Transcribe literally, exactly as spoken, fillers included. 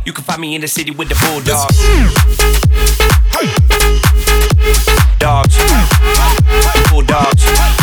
You can find me in the city with the bulldogs. Dogs, bulldogs.